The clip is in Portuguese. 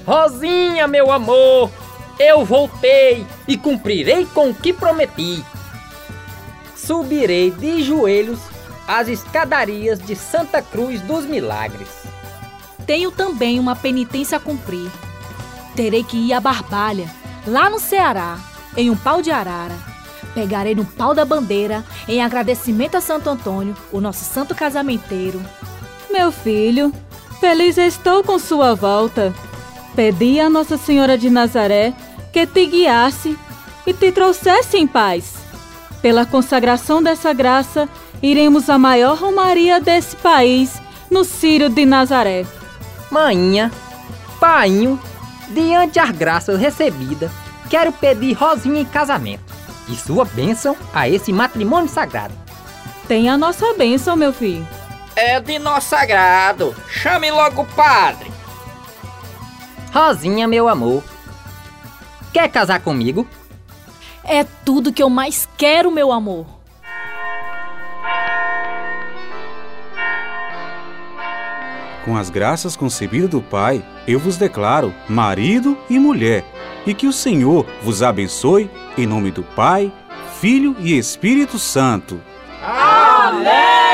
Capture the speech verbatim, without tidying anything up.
Rosinha, meu amor, eu voltei e cumprirei com o que prometi. Subirei de joelhos as escadarias de Santa Cruz dos Milagres. Tenho também uma penitência a cumprir. Terei que ir a Barbalha, lá no Ceará, em um pau de arara. Pegarei no pau da bandeira, em agradecimento a Santo Antônio, o nosso santo casamenteiro. Meu filho, feliz estou com sua volta. Pedi a Nossa Senhora de Nazaré que te guiasse e te trouxesse em paz. Pela consagração dessa graça, iremos à maior romaria desse país, no Círio de Nazaré. Mainha, painho, diante das graças recebidas, quero pedir Rosinha em casamento e sua bênção a esse matrimônio sagrado. Tem a nossa bênção, meu filho. É de nosso sagrado. Chame logo o padre. Rosinha, meu amor, quer casar comigo? É tudo que eu mais quero, meu amor. Com as graças concebidas do Pai, eu vos declaro marido e mulher, e que o Senhor vos abençoe, em nome do Pai, Filho e Espírito Santo. Amém!